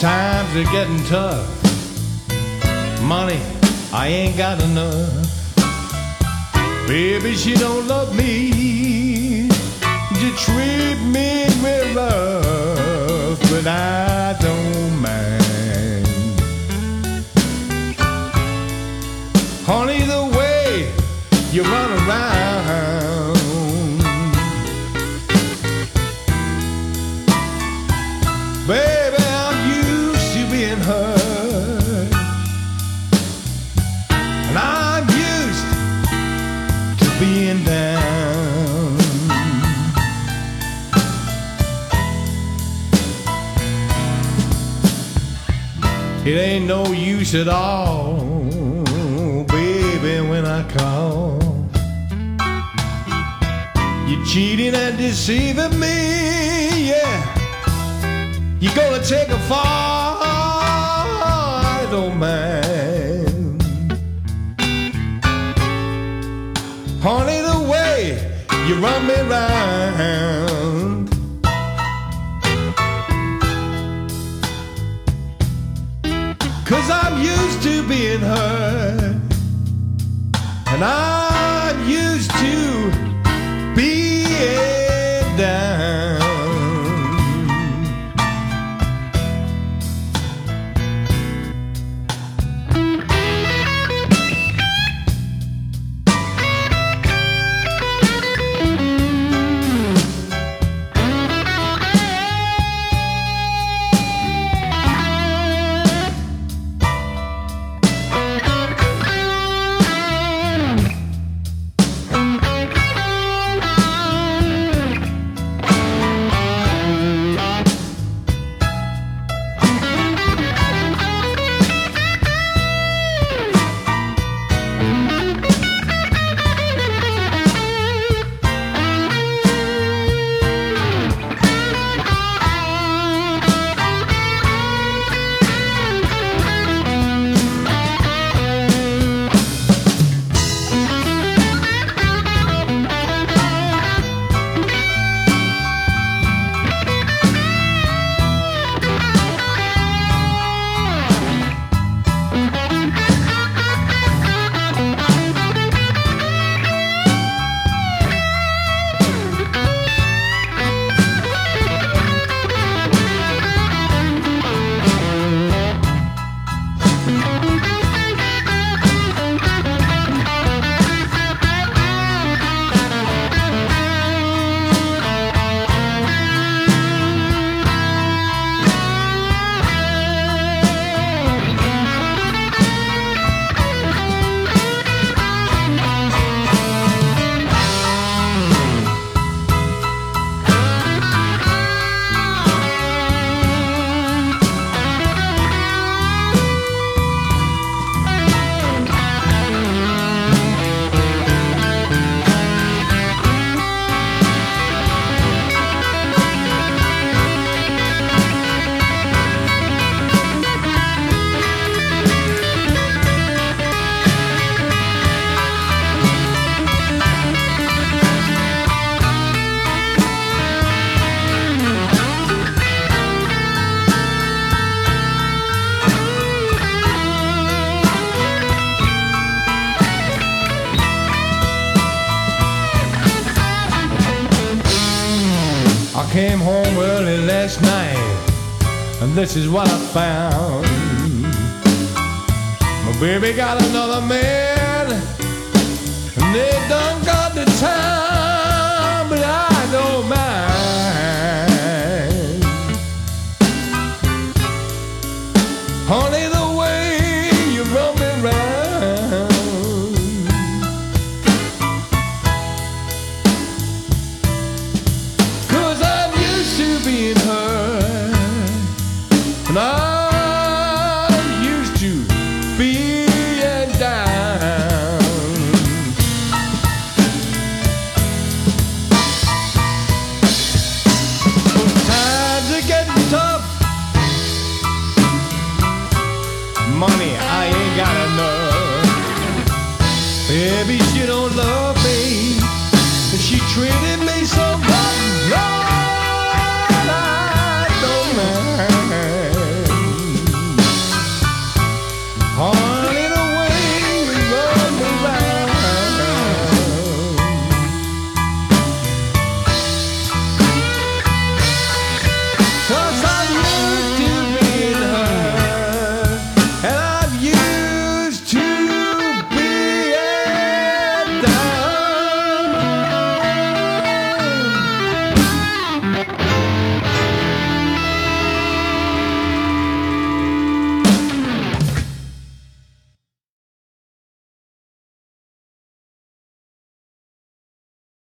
Times are getting tough. Money, I ain't got enough. Baby, she don't love me. She treat me real rough, but I don't mind. Honey, the way you run around, baby, I'm used to being hurt, and I'm used to being down. It ain't no use at all, baby, when I call. You're cheating and deceiving me, yeah. You're gonna take a fall, I don't mind. Honey, the way you run me round, cause I'm used to being hurt, and I'm used to being down. I came home early last night, and this is what I found. My baby got another man, and they done got the time.